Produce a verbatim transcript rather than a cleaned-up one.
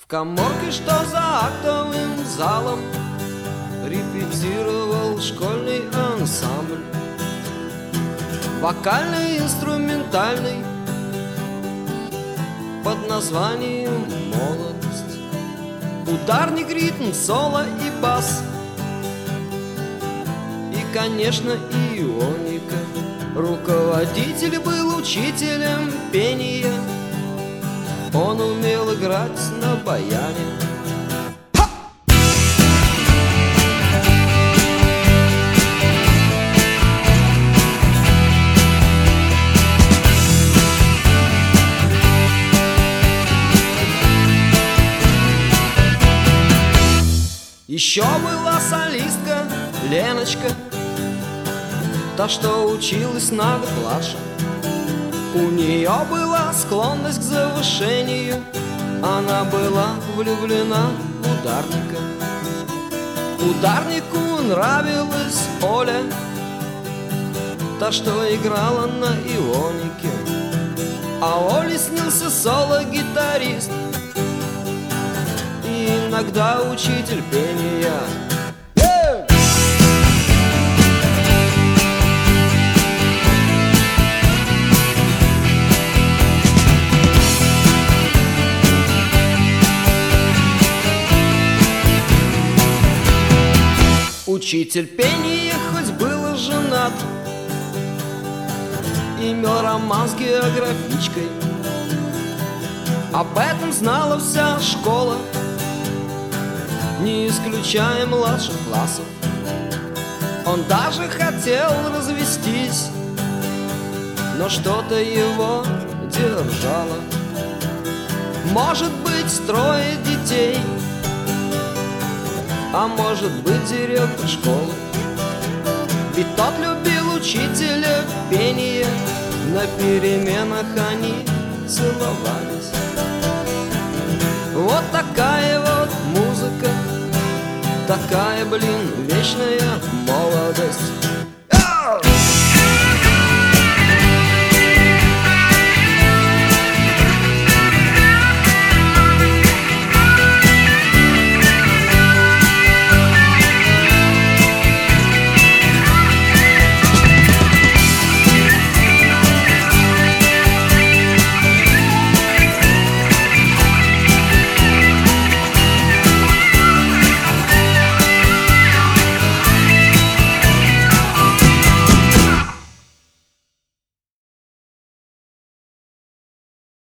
каморке, что за актовым залом, репетировал школьный ансамбль. Вокальный, инструментальный, под названием «Молодость». Ударник, ритм, соло и бас. И, конечно, ионика. Руководитель был учителем пения. Он умел играть на баяне. Еще была солистка Леночка, та, что училась на год младше. У нее была склонность к завышению, она была влюблена в ударника. Ударнику нравилась Оля, та, что играла на ионике. А Оле снился соло-гитарист, иногда учитель пения. Учитель пения хоть был женат, имел роман с географичкой. Об этом знала вся школа, не исключая младших классов. Он даже хотел развестись, но что-то его держало. Может быть, трое детей, а может быть, директор школы. И тот любил учителя пения, на переменах они целовались. Вот такая вот музыка, такая, блин, вечная молодость.